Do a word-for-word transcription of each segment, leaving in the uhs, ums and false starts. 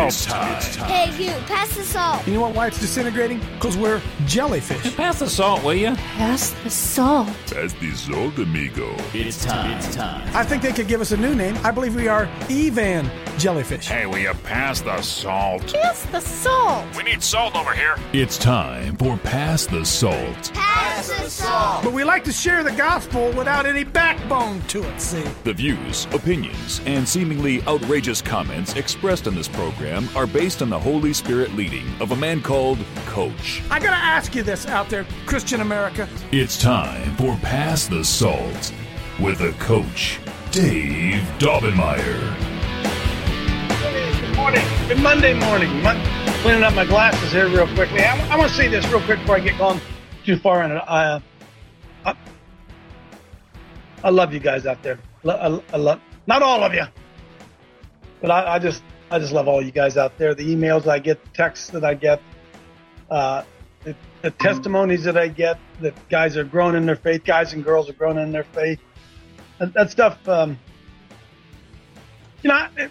It's time. Hey, you, pass the salt. You know what, why it's disintegrating? Because we're jellyfish. Pass the salt, will you? Pass the salt. Pass the salt, amigo. It's time. It's time. I think they could give us a new name. I believe we are Evan Jellyfish. Hey, will you pass the salt? Pass the salt. We need salt over here. It's time for Pass the Salt. Pass the salt. But we like to share the gospel without any backbone to it, see? The views, opinions, and seemingly outrageous comments expressed on this program are based on the Holy Spirit leading of a man called Coach. I gotta ask you this out there, Christian America. It's time for Pass the Salt with the Coach, Dave Daubenmire. Good morning. Good Monday morning. Mon- cleaning up my glasses here real quickly. I, I want to say this real quick before I get going too far in it. I, I, I love you guys out there. I, I love, not all of you, but I, I just I just love all you guys out there. The emails I get, the texts that I get, uh, the, the testimonies that I get, that guys are growing in their faith, guys and girls are growing in their faith. That, that stuff, um, you know, it,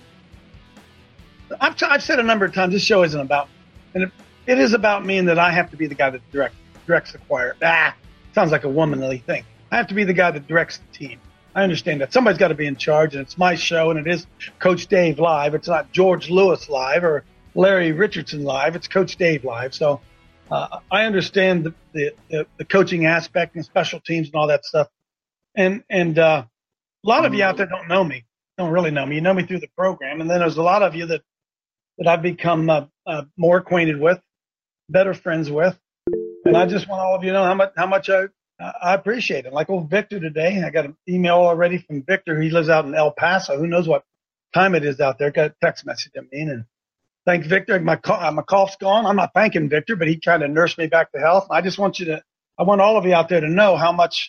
I've, I've said a number of times, this show isn't about me. And it, it is about me, and that I have to be the guy that direct, directs the choir. Ah, sounds like a womanly thing. I have to be the guy that directs the team. I understand that. Somebody's got to be in charge, and it's my show, and it is Coach Dave Live. It's not George Lewis Live or Larry Richardson Live. It's Coach Dave Live. So uh, I understand the, the, the, the coaching aspect and special teams and all that stuff. And, and uh, a lot of you out there don't know me, don't really know me. You know me through the program. And then there's a lot of you that, that I've become uh, uh, more acquainted with, better friends with. And I just want all of you to know how much, how much I, I appreciate it. Like old Victor today, I got an email already from Victor. He lives out in El Paso. Who knows what time it is out there? Got a text message to me, and thank Victor. My my cough's gone. I'm not thanking Victor, but he tried to nurse me back to health. I just want you to, I want all of you out there to know how much,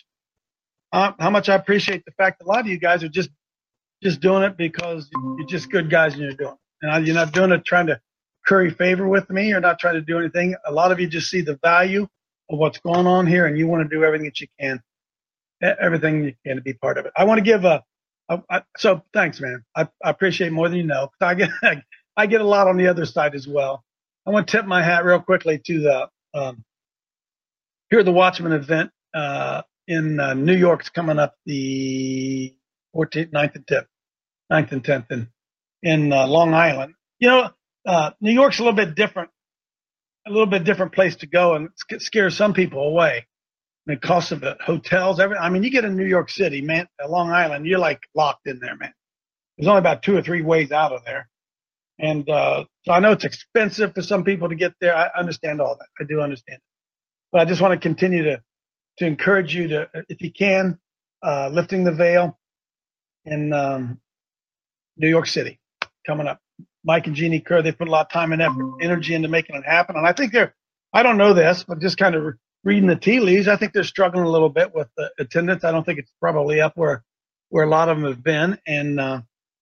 uh, how much I appreciate the fact that a lot of you guys are just, just doing it because you're just good guys and you're doing it. And you're not doing it trying to curry favor with me. You're not trying to do anything. A lot of you just see the value of what's going on here, and you want to do everything that you can, everything you can to be part of it. I want to give a, a, a so thanks, man. I, I appreciate more than you know. I get I get a lot on the other side as well. I want to tip my hat real quickly to the um, here at the Watchman event uh, in uh, New York's coming up the fourteenth, ninth, and tenth, ninth and tenth in in uh, Long Island. You know, uh, New York's a little bit different. A little bit different place to go, and it scares some people away. The cost of it, hotels, everything. I mean, you get in New York City, man, Long Island, you're like locked in there, man. There's only about two or three ways out of there. And uh, so I know it's expensive for some people to get there. I understand all that. I do understand it. But I just want to continue to, to encourage you to, if you can, uh, lifting the veil in um, New York City coming up. Mike and Jeannie Kerr, they put a lot of time and effort, energy into making it happen. And I think they're, I don't know this, but just kind of reading the tea leaves, I think they're struggling a little bit with the attendance. I don't think it's probably up where, where a lot of them have been. And uh,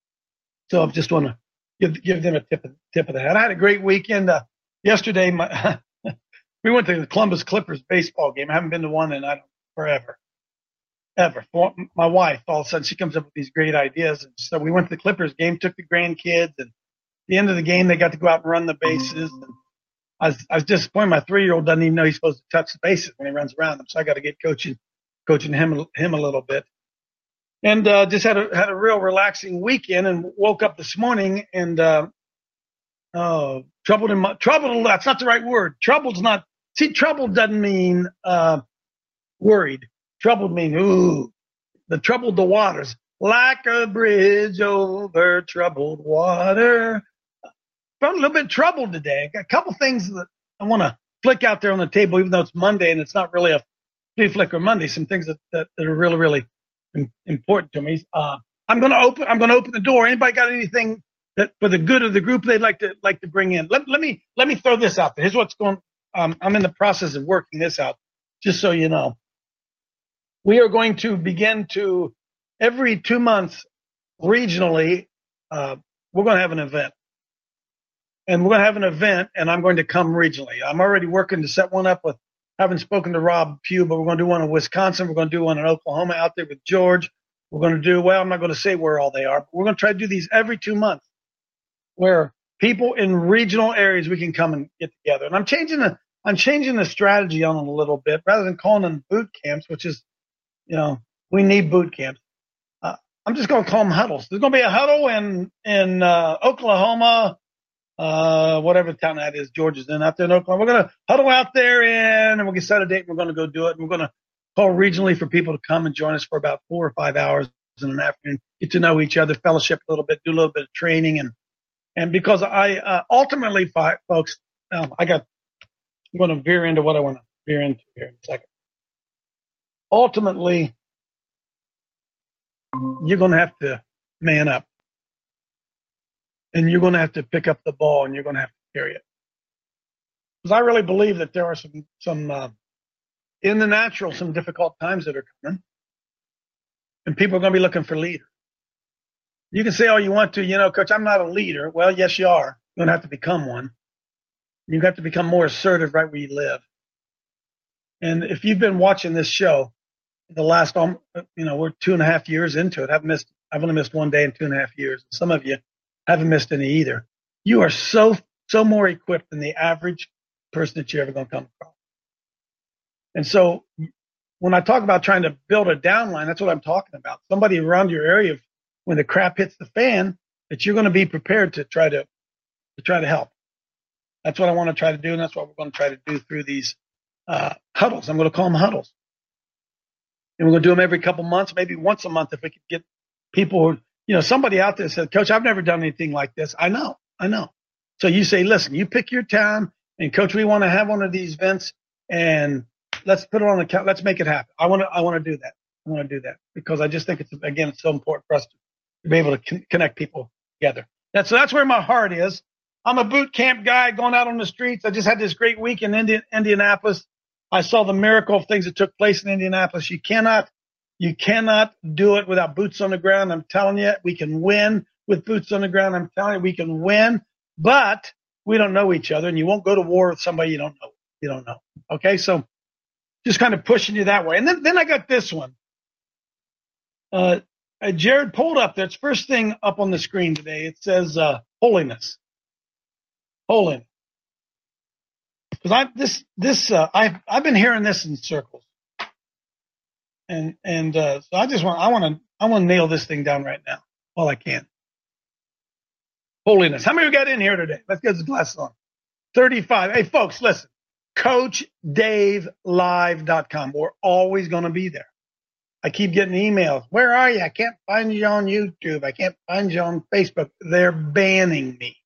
so I just want to give, give them a tip of, tip of the hat. I had a great weekend. Uh, yesterday, my, we went to the Columbus Clippers baseball game. I haven't been to one in I don't, forever, ever. My wife, all of a sudden, she comes up with these great ideas. And so we went to the Clippers game, took the grandkids, and the end of the game, they got to go out and run the bases. And I was, I was disappointed. My three-year-old doesn't even know he's supposed to touch the bases when he runs around them. So I got to get coaching, coaching him, him a little bit. And uh, just had a had a real relaxing weekend. And woke up this morning and uh, oh, troubled in my troubled. That's not the right word. Troubled's not. See, troubled doesn't mean uh, worried. Troubled mean ooh, the troubled the waters like a bridge over troubled water. I'm a little bit troubled today. I got a couple things that I want to flick out there on the table, even though it's Monday and it's not really a flea flicker Monday. Some things that, that, that are really, really important to me. Uh, I'm going to open. I'm going to open the door. Anybody got anything that for the good of the group they'd like to like to bring in? Let, let me let me throw this out there. Here's what's going. Um, I'm in the process of working this out. Just so you know, we are going to begin to every two months regionally. Uh, we're going to have an event. And we're going to have an event, and I'm going to come regionally. I'm already working to set one up with, haven't spoken to Rob Pugh, but we're going to do one in Wisconsin. We're going to do one in Oklahoma out there with George. We're going to do, well, I'm not going to say where all they are, but we're going to try to do these every two months where people in regional areas, we can come and get together. And I'm changing the I'm changing the strategy on them a little bit, rather than calling them boot camps, which is, you know, we need boot camps. Uh, I'm just going to call them huddles. There's going to be a huddle in in uh, Oklahoma, uh, whatever town that is, Georgia's in out there in Oklahoma. We're going to huddle out there, in, and we're going to set a date. And we're going to go do it. And we're going to call regionally for people to come and join us for about four or five hours in an afternoon, get to know each other, fellowship a little bit, do a little bit of training, and and because I uh, ultimately, folks, um, I got. I'm going to veer into what I want to veer into here in a second. Ultimately, you're going to have to man up. And you're going to have to pick up the ball, and you're going to have to carry it. Because I really believe that there are some, some uh, in the natural, some difficult times that are coming. And people are going to be looking for leaders. You can say all you want to, you know, Coach, I'm not a leader. Well, yes, you are. You're going to have to become one. You have to become more assertive right where you live. And if you've been watching this show, the last, um, you know, we're two and a half years into it. I've missed, I've only missed one day in two and a half years. Some of you haven't missed any either. You are so, so more equipped than the average person that you're ever going to come across. And so when I talk about trying to build a downline, that's what I'm talking about. Somebody around your area, when the crap hits the fan, that you're going to be prepared to try to, to try to help. That's what I want to try to do, and that's what we're going to try to do through these uh, huddles. I'm going to call them huddles. And we're going to do them every couple months, maybe once a month if we could get people who, you know, somebody out there said, Coach, I've never done anything like this. I know, I know. So you say, listen, you pick your time, and Coach, we want to have one of these events, and let's put it on the account. Let's make it happen. I want to, I want to do that. I want to do that because I just think it's, again, it's so important for us to be able to con- connect people together. That's, so that's where my heart is. I'm a boot camp guy going out on the streets. I just had this great week in Indi- Indianapolis. I saw the miracle of things that took place in Indianapolis. You cannot, you cannot do it without boots on the ground. I'm telling you, we can win with boots on the ground. I'm telling you, we can win, but we don't know each other, and you won't go to war with somebody you don't know. You don't know. Okay, so just kind of pushing you that way. And then, then I got this one. Uh, uh, Jared pulled up. That's first thing up on the screen today. It says uh, holiness. Holiness. Because I this this uh, I've I've been hearing this in circles, and and uh, so I just want I want to I want to nail this thing down right now while I can. Holiness. How many we got in here today? Let's get the glasses on. thirty-five. Hey folks, listen. Coach Dave Live dot com. We're always going to be there. I keep getting emails. Where are you? I can't find you on YouTube. I can't find you on Facebook. They're banning me.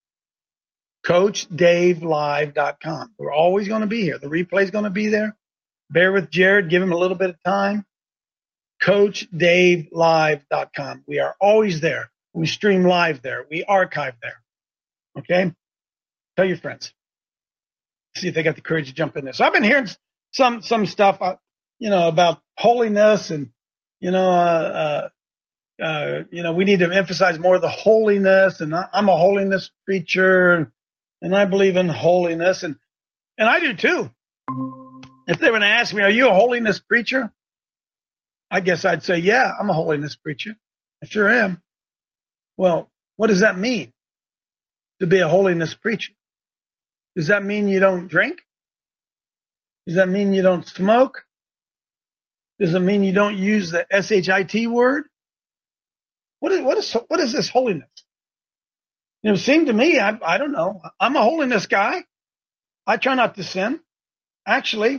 Coach Dave Live dot com. We're always going to be here. The replay's going to be there. Bear with Jared. Give him a little bit of time. Coach Dave Live dot com. We are always there. We stream live there. We archive there. Okay? Tell your friends. See if they got the courage to jump in there. So I've been hearing some some stuff, uh, you know, about holiness and, you know, uh, uh, uh, you know, we need to emphasize more of the holiness. And I, I'm a holiness preacher. And I believe in holiness, and and I do too. If they were to ask me, are you a holiness preacher? I guess I'd say, yeah, I'm a holiness preacher. I sure am. Well, what does that mean, to be a holiness preacher? Does that mean you don't drink? Does that mean you don't smoke? Does it mean you don't use the S H I T word? What is, what is, what is this holiness? It would seem to me, I, I don't know. I'm a holiness guy. I try not to sin. Actually,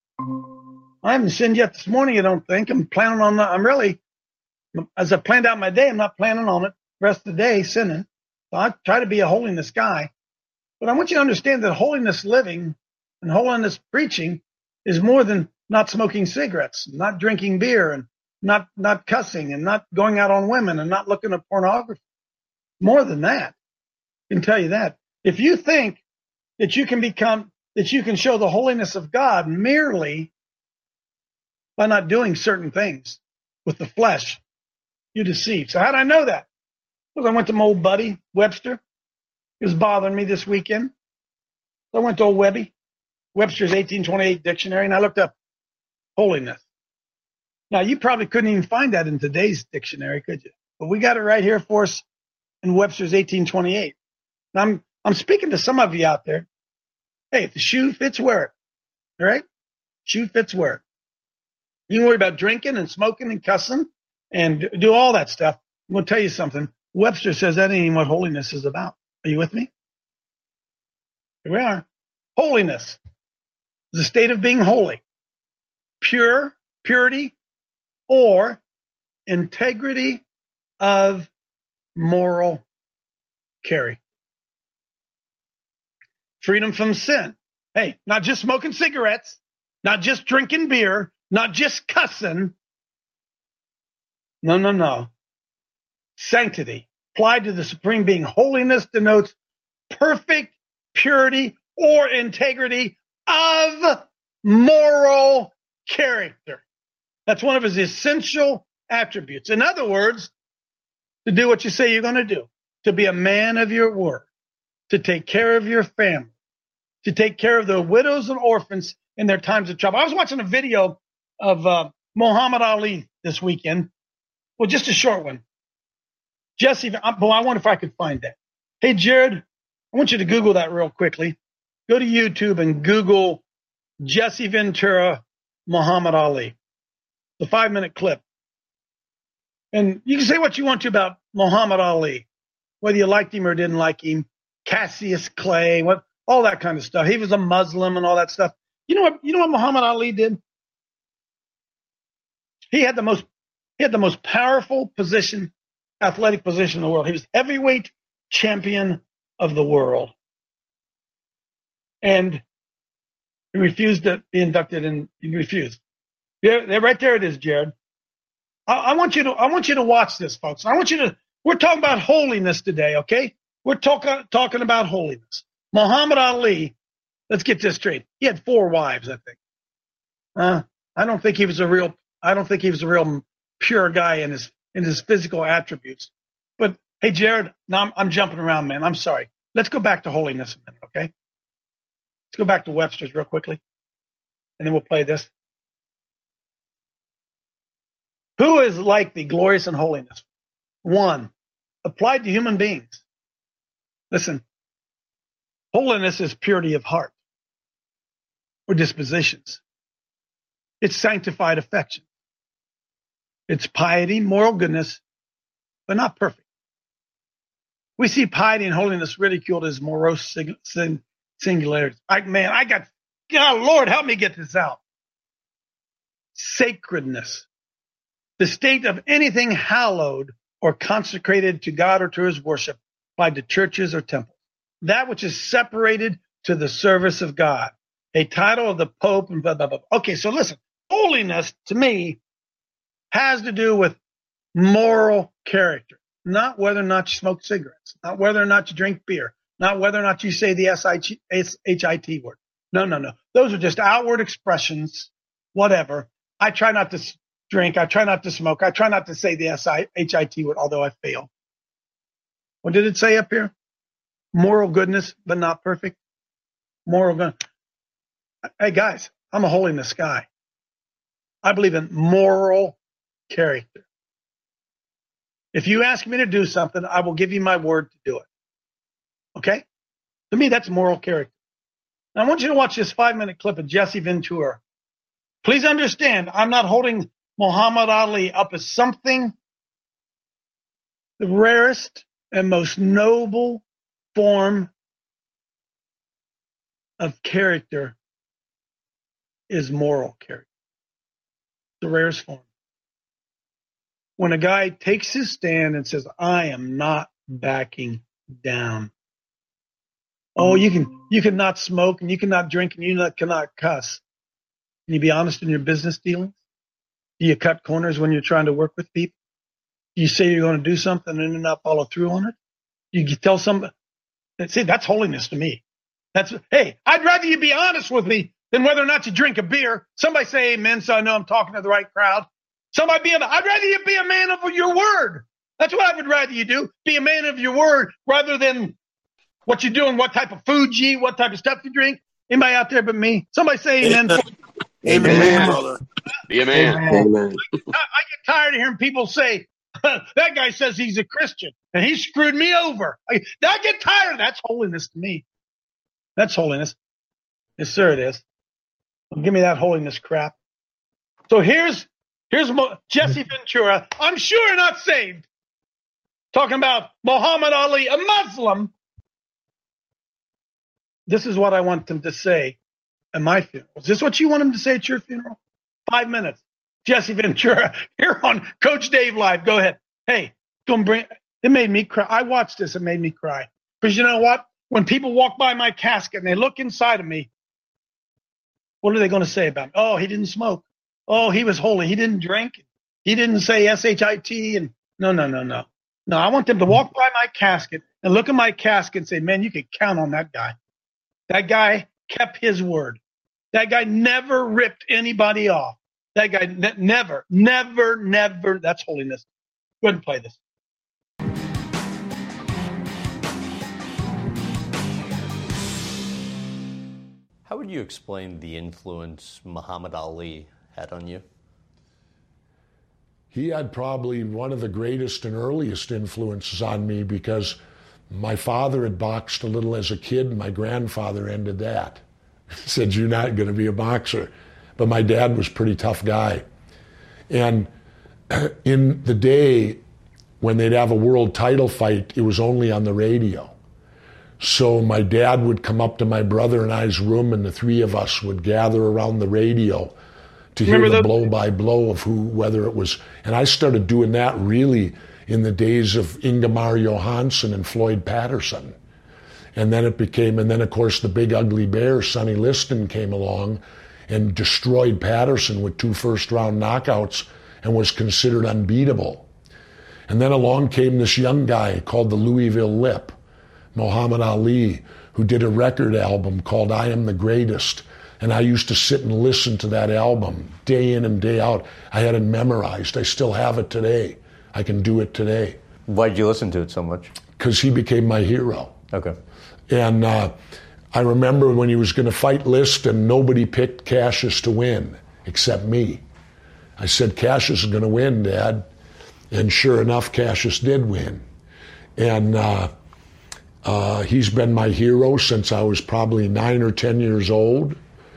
I haven't sinned yet this morning, I don't think. I'm planning on, I'm really, as I planned out my day, I'm not planning on it the rest of the day sinning. So I try to be a holiness guy. But I want you to understand that holiness living and holiness preaching is more than not smoking cigarettes, not drinking beer, and not, not cussing, and not going out on women, and not looking at pornography. More than that. I can tell you that. If you think that you can become, that you can show the holiness of God merely by not doing certain things with the flesh, you deceive. So how did I know that? Because I went to my old buddy, Webster. He was bothering me this weekend. So I went to old Webby, Webster's eighteen twenty-eight dictionary, and I looked up holiness. Now, you probably couldn't even find that in today's dictionary, could you? But we got it right here for us in Webster's eighteen twenty-eight. And I'm I'm speaking to some of you out there. Hey, if the shoe fits, wear it. All right? Shoe fits, wear it. You can worry about drinking and smoking and cussing and do all that stuff. I'm going to tell you something. Webster says that ain't even what holiness is about. Are you with me? Here we are. Holiness is a state of being holy, pure, purity, or integrity of moral character. Freedom from sin. Hey, not just smoking cigarettes, not just drinking beer, not just cussing. No, no, no. Sanctity, applied to the supreme being. Holiness denotes perfect purity or integrity of moral character. That's one of his essential attributes. In other words, to do what you say you're going to do, to be a man of your word, to take care of your family, to take care of the widows and orphans in their times of trouble. I was watching a video of uh, Muhammad Ali this weekend. Well, just a short one. Jesse, well, I wonder if I could find that. Hey, Jared, I want you to Google that real quickly. Go to YouTube and Google Jesse Ventura, Muhammad Ali. The five-minute clip. And you can say what you want to about Muhammad Ali, whether you liked him or didn't like him, Cassius Clay, what, all that kind of stuff. He was a Muslim and all that stuff. You know what? You know what Muhammad Ali did? He had the most, he had the most powerful position, athletic position in the world. He was heavyweight champion of the world, and he refused to be inducted, and he refused. Yeah, right there it is, Jared. I, I want you to, I want you to watch this, folks. I want you to. We're talking about holiness today, okay? We're talking talking about holiness. Muhammad Ali, let's get this straight. He had four wives, I think. Uh, I don't think he was a real. I don't think he was a real pure guy in his in his physical attributes. But hey, Jared, now I'm, I'm jumping around, man. I'm sorry. Let's go back to holiness a minute, okay? Let's go back to Webster's real quickly, and then we'll play this. Who is like the glorious in holiness? One, applied to human beings. Listen, holiness is purity of heart or dispositions. It's sanctified affection. It's piety, moral goodness, but not perfect. We see piety and holiness ridiculed as morose sing- singularities. I, man, I got, God, Lord, help me get this out. Sacredness, the state of anything hallowed or consecrated to God or to his worship by the churches or temples. That which is separated to the service of God. A title of the Pope and blah, blah, blah. Okay, so listen, holiness to me has to do with moral character, not whether or not you smoke cigarettes, not whether or not you drink beer, not whether or not you say the S H I T word. No, no, no. Those are just outward expressions, whatever. I try not to drink. I try not to smoke. I try not to say the S H I T word, although I fail. What did it say up here? Moral goodness, but not perfect. Moral goodness. Hey, guys, I'm a holiness guy. I believe in moral character. If you ask me to do something, I will give you my word to do it. Okay? To me, that's moral character. Now, I want you to watch this five-minute clip of Jesse Ventura. Please understand, I'm not holding Muhammad Ali up as something. The rarest and most noble form of character is moral character. The rarest form. When a guy takes his stand and says, I am not backing down. Oh, you can you cannot smoke and you cannot drink and you not, cannot cuss. Can you be honest in your business dealings? Do you cut corners when you're trying to work with people? Do you say you're going to do something and then not follow through on it? Do you tell somebody? See, that's holiness to me. That's, hey, I'd rather you be honest with me than whether or not you drink a beer. Somebody say amen so I know I'm talking to the right crowd. Somebody be, a, I'd rather you be a man of your word. That's what I would rather you do. Be a man of your word rather than what you do and what type of food you eat, what type of stuff you drink. Anybody out there but me? Somebody say amen. Amen, amen brother. Be a man. Amen. I, I get tired of hearing people say, that guy says he's a Christian, and he screwed me over. I, I get tired of that. That's holiness to me. That's holiness. Yes, sir, it is. Well, give me that holiness crap. So here's here's Mo- Jesse Ventura. I'm sure not saved. Talking about Muhammad Ali, a Muslim. This is what I want them to say at my funeral. Is this what you want them to say at your funeral? Five minutes. Jesse Ventura here on Coach Dave Live. Go ahead. Hey, don't bring. It made me cry. I watched this. It made me cry. Because you know what? When people walk by my casket and they look inside of me, what are they going to say about me? Oh, he didn't smoke. Oh, he was holy. He didn't drink. He didn't say S H I T. And no, no, no, no. No, I want them to walk by my casket and look at my casket and say, man, you can count on that guy. That guy kept his word. That guy never ripped anybody off. That guy ne- never, never, never. That's holiness. Go ahead and play this. How would you explain the influence Muhammad Ali had on you? He had probably one of the greatest and earliest influences on me because my father had boxed a little as a kid, and my grandfather ended that. He said, you're not going to be a boxer. But my dad was a pretty tough guy. And in the day when they'd have a world title fight, it was only on the radio. So my dad would come up to my brother and I's room, and the three of us would gather around the radio to hear Remember the the- blow-by-blow of who, whether it was, and I started doing that really in the days of Ingemar Johansson and Floyd Patterson. And then it became, and then of course the big ugly bear, Sonny Liston, came along and destroyed Patterson with two first-round knockouts and was considered unbeatable. And then along came this young guy called the Louisville Lip, Muhammad Ali, who did a record album called I Am the Greatest. And I used to sit and listen to that album day in and day out. I had it memorized. I still have it today. I can do it today. Why did you listen to it so much? Because he became my hero. Okay. And uh, I remember when he was going to fight Liston, nobody picked Cassius to win except me. I said, Cassius is going to win, Dad. And sure enough, Cassius did win. And uh, uh, he's been my hero since I was probably nine or ten years old.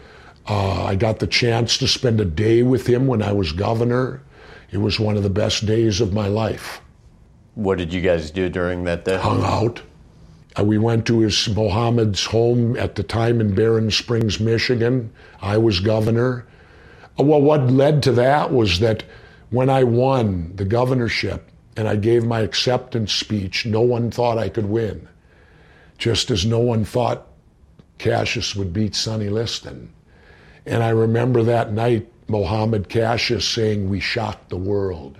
Uh, I got the chance to spend a day with him when I was governor. It was one of the best days of my life. What did you guys do during that day? Hung out. Uh, we went to his Mohammed's home at the time in Barron Springs, Michigan. I was governor. Uh, well, what led to that was that when I won the governorship and I gave my acceptance speech, no one thought I could win. Just as no one thought Cassius would beat Sonny Liston. And I remember that night, Mohammed Cassius saying, we shocked the world.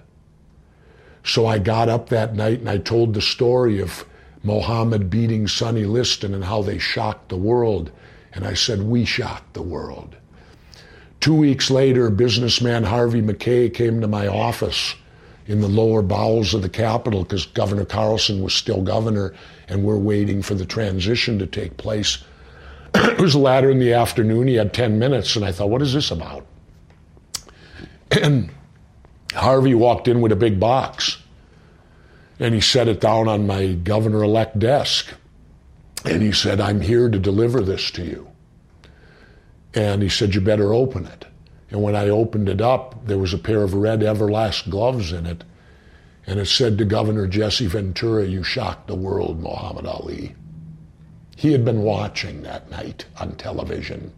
So I got up that night and I told the story of Mohammed beating Sonny Liston and how they shocked the world. And I said, we shocked the world. Two weeks later, businessman Harvey Mackay came to my office in the lower bowels of the Capitol because Governor Carlson was still governor and we're waiting for the transition to take place. It was later in the afternoon. He had ten minutes, and I thought, what is this about? And Harvey walked in with a big box, and he set it down on my governor-elect desk. And he said, I'm here to deliver this to you. And he said, you better open it. And when I opened it up, there was a pair of red Everlast gloves in it. And it said to Governor Jesse Ventura, you shocked the world, Muhammad Ali. He had been watching that night on television.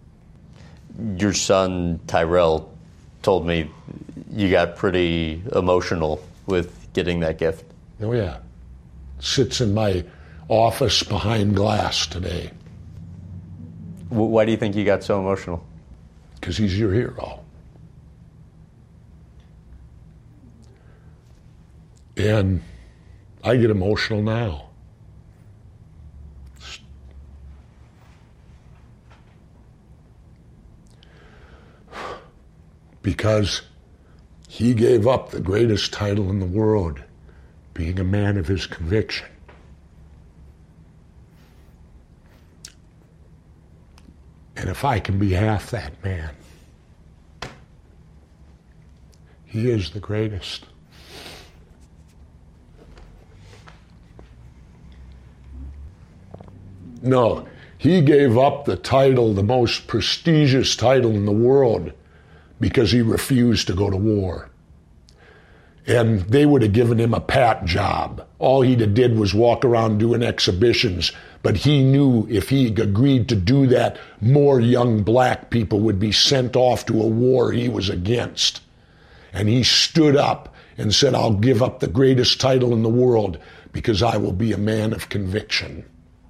Your son, Tyrell, told me you got pretty emotional with getting that gift. Oh, yeah. Sits in my office behind glass today. W- why do you think you got so emotional? Because he's your hero. And I get emotional now. Because he gave up the greatest title in the world, being a man of his conviction. And if I can be half that man, he is the greatest. No, he gave up the title, the most prestigious title in the world, because he refused to go to war. And they would have given him a pat job. All he did was walk around doing exhibitions. But he knew if he agreed to do that, more young black people would be sent off to a war he was against. And he stood up and said, I'll give up the greatest title in the world because I will be a man of conviction.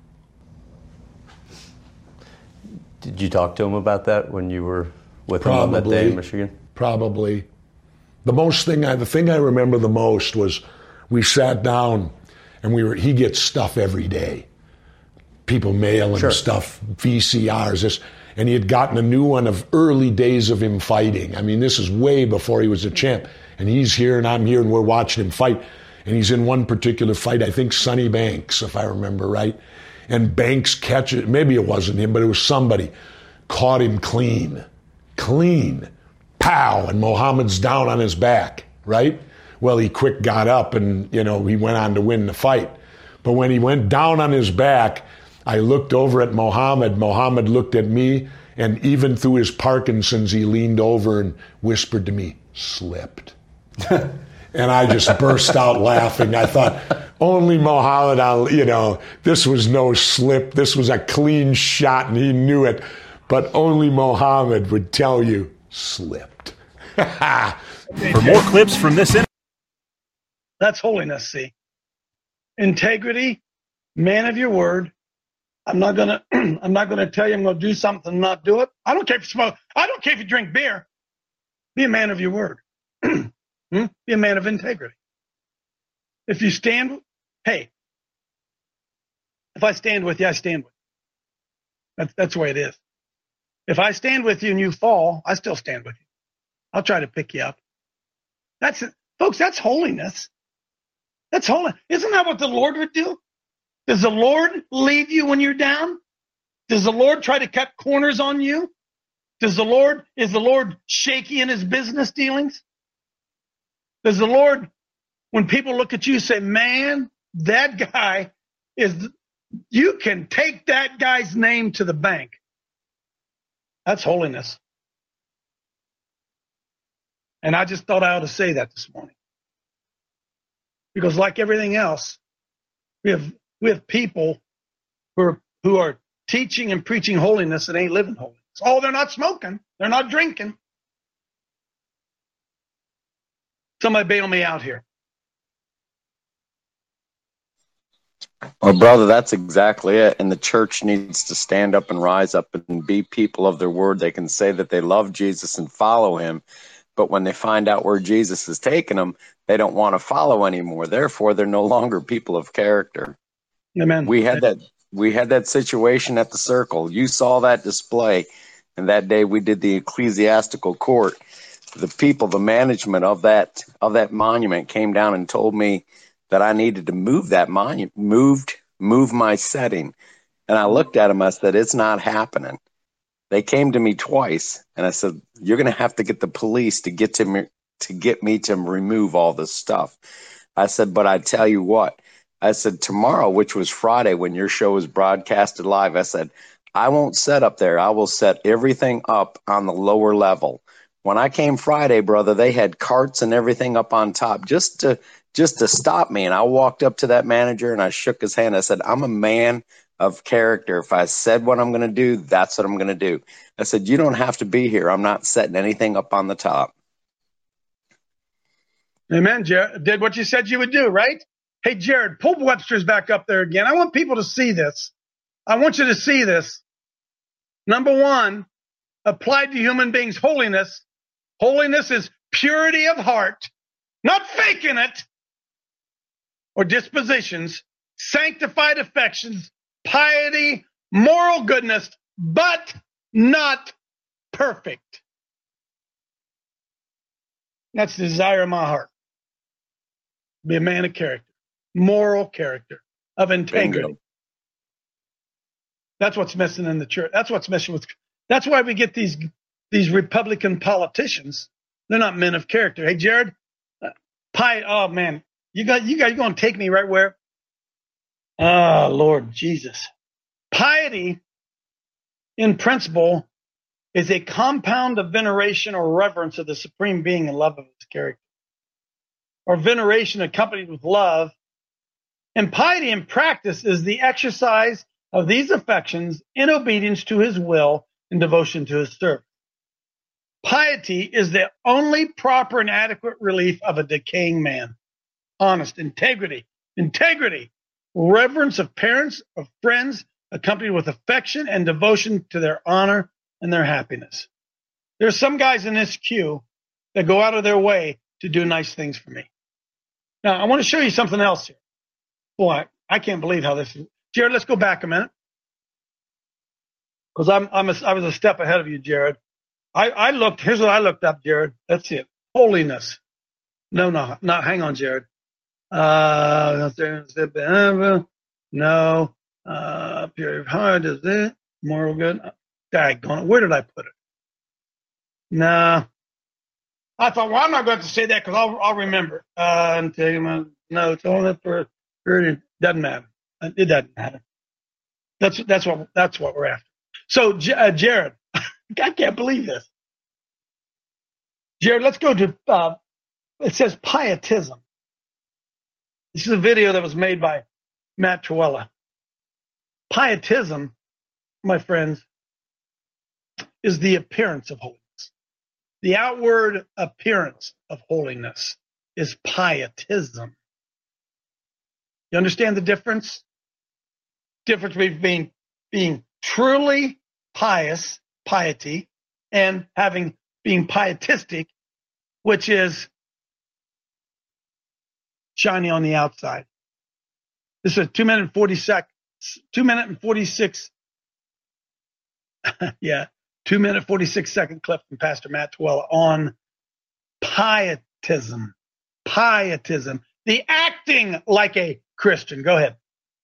Did you talk to him about that when you were with Probably, him on that day in Michigan? Probably. The most thing I, the thing I remember the most was we sat down and we were, he gets stuff every day. People mail him sure. stuff, V C Rs, this, and he had gotten a new one of early days of him fighting. I mean, this is way before he was a champ. And he's here and I'm here and we're watching him fight. And he's in one particular fight, I think Sonny Banks, if I remember right. And Banks catches, maybe it wasn't him, but it was somebody, caught him clean, clean. Pow, and Muhammad's down on his back, right? Well, he quick got up and, you know, he went on to win the fight. But when he went down on his back, I looked over at Muhammad. Muhammad looked at me, and even through his Parkinson's, he leaned over and whispered to me, slipped. And I just burst out laughing. I thought, only Muhammad, I'll, you know, this was no slip. This was a clean shot, and he knew it. But only Muhammad would tell you, slipped. For more clips from this interview. That's holiness, see. Integrity, man of your word. I'm not gonna I'm not gonna tell you I'm gonna do something and not do it. I don't care if you smoke, I don't care if you drink beer. Be a man of your word. hmm? Be a man of integrity. If you stand, hey, if I stand with you, I stand with you. That's that's the way it is. If I stand with you and you fall, I still stand with you. I'll try to pick you up. That's it. Folks, that's holiness. That's holy. Isn't that what the Lord would do? Does the Lord leave you when you're down? Does the Lord try to cut corners on you? Does the Lord, is the Lord shaky in his business dealings? Does the Lord, when people look at you, say, man, that guy is, you can take that guy's name to the bank. That's holiness. And I just thought I ought to say that this morning. Because like everything else, we have we have people who are, who are teaching and preaching holiness that ain't living holiness. Oh, they're not smoking. They're not drinking. Somebody bail me out here. Well, brother, that's exactly it. And the church needs to stand up and rise up and be people of their word. They can say that they love Jesus and follow him, but when they find out where Jesus is taking them, they don't want to follow anymore. Therefore, they're no longer people of character. Amen. We had that we had that situation at the Circle. You saw that display, and that day we did the ecclesiastical court. The people, the management of that of that monument came down and told me that I needed to move that monument, moved, move my setting. And I looked at them, I said, it's not happening. They came to me twice, and I said, you're going to have to get the police to get to me, to get me to remove all this stuff. I said, but I tell you what, I said, tomorrow, which was Friday when your show was broadcasted live, I said, I won't set up there. I will set everything up on the lower level. When I came Friday, brother, they had carts and everything up on top just to just to stop me. And I walked up to that manager and I shook his hand. I said, I'm a man of character. If I said what I'm going to do, that's what I'm going to do. I said, you don't have to be here. I'm not setting anything up on the top. Amen. Jared did what you said you would do, right? Hey, Jared, pull Webster's back up there again. I want people to see this. I want you to see this. Number one, applied to human beings, holiness. Holiness is purity of heart, not faking it, or dispositions, sanctified affections, piety, moral goodness, but not perfect. That's the desire of my heart. Be a man of character, moral character, of integrity. Bingo. That's what's missing in the church. That's what's missing with. That's why we get these these Republican politicians. They're not men of character. Hey, Jared, uh, pie. Oh man, you got you got you going to take me right where? Oh Lord Jesus, Piety, in principle, is a compound of veneration or reverence of the supreme being and love of his character, or veneration accompanied with love. And piety in practice is the exercise of these affections in obedience to his will and devotion to his service. Piety is the only proper and adequate relief of a decaying man. Honest, integrity, integrity, reverence of parents, of friends, accompanied with affection and devotion to their honor and their happiness. There's some guys in this queue that go out of their way to do nice things for me. Now, I want to show you something else here. Boy, I can't believe how this is. Jared, let's go back a minute. Because I'm, I'm a, I was a step ahead of you, Jared. I, I looked, here's what I looked up, Jared. That's it. Holiness. No, no, no, hang on, Jared. Uh, no, uh, pure of heart is it. Moral good. Daggone it. Where did I put it? Nah. I thought, well, I'm not going to say that because I'll, I'll remember. Uh, and tell you my notes on it for, for it doesn't matter. It doesn't matter. That's that's what that's what we're after. So, uh, Jared, I can't believe this. Jared, let's go to. Uh, it says pietism. This is a video that was made by Matt Trewhella. Pietism, my friends, is the appearance of holiness. The outward appearance of holiness is pietism. You understand the difference? Difference between being, being truly pious, piety, and having being pietistic, which is shiny on the outside. This is a two minute and forty sec, two minute and forty six. yeah, two minute forty six second clip from Pastor Matt Trewhella on pietism. Pietism, the acting like a Christian. Go ahead.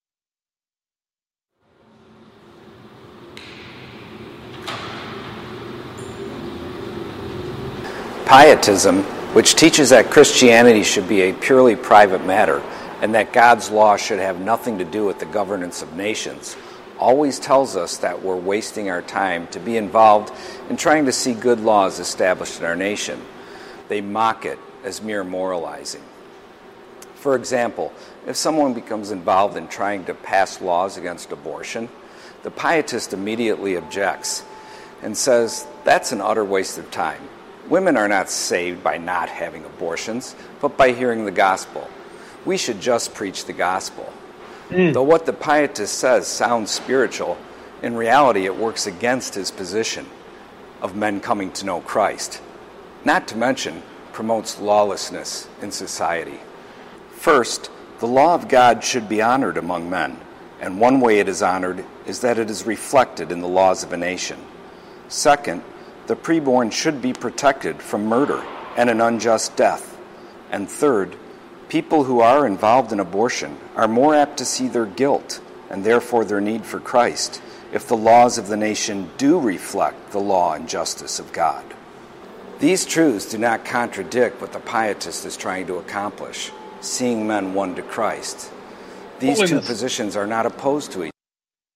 Pietism, which teaches that Christianity should be a purely private matter and that God's law should have nothing to do with the governance of nations, always tells us that we're wasting our time to be involved in trying to see good laws established in our nation. They mock it as mere moralizing. For example, if someone becomes involved in trying to pass laws against abortion, the pietist immediately objects and says that's an utter waste of time. Women are not saved by not having abortions, but by hearing the gospel. We should just preach the gospel. Mm. Though what the pietist says sounds spiritual, in reality it works against his position of men coming to know Christ. Not to mention, promotes lawlessness in society. First, the law of God should be honored among men, and one way it is honored is that it is reflected in the laws of a nation. Second, the preborn should be protected from murder and an unjust death. And third, people who are involved in abortion are more apt to see their guilt and therefore their need for Christ if the laws of the nation do reflect the law and justice of God. These truths do not contradict what the pietist is trying to accomplish, seeing men won to Christ. These Holiness. two positions are not opposed to each other.